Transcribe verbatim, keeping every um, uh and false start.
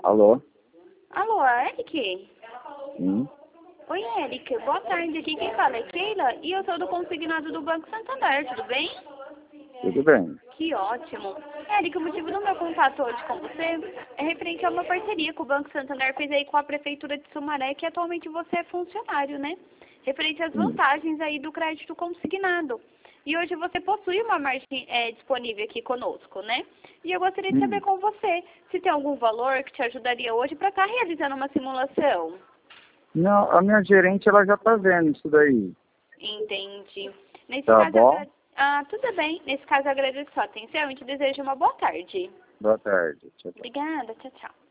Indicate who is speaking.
Speaker 1: Alô?
Speaker 2: Alô, Eric?
Speaker 1: Sim.
Speaker 2: Oi, Eric. Boa tarde. Aqui quem fala é Keila e eu sou do consignado do Banco Santander, tudo bem?
Speaker 1: Tudo bem.
Speaker 2: Que ótimo. Eric, o motivo do meu contato hoje com você é referente a uma parceria que o Banco Santander fez aí com a Prefeitura de Sumaré, que atualmente você é funcionário, né? Referente às
Speaker 1: Sim.
Speaker 2: vantagens aí do crédito consignado. E hoje você possui uma margem é, disponível aqui conosco, né? E eu gostaria de saber
Speaker 1: Hum.
Speaker 2: com você se tem algum valor que te ajudaria hoje para estar realizando uma simulação.
Speaker 1: Não, a minha gerente ela já tá vendo isso daí.
Speaker 2: Entendi. Nesse
Speaker 1: Tá
Speaker 2: caso,
Speaker 1: bom?
Speaker 2: agra... ah, tudo bem. Nesse caso, agradeço a sua atenção e te desejo uma boa tarde.
Speaker 1: Boa tarde. Tchau, tchau.
Speaker 2: Obrigada. Tchau, tchau.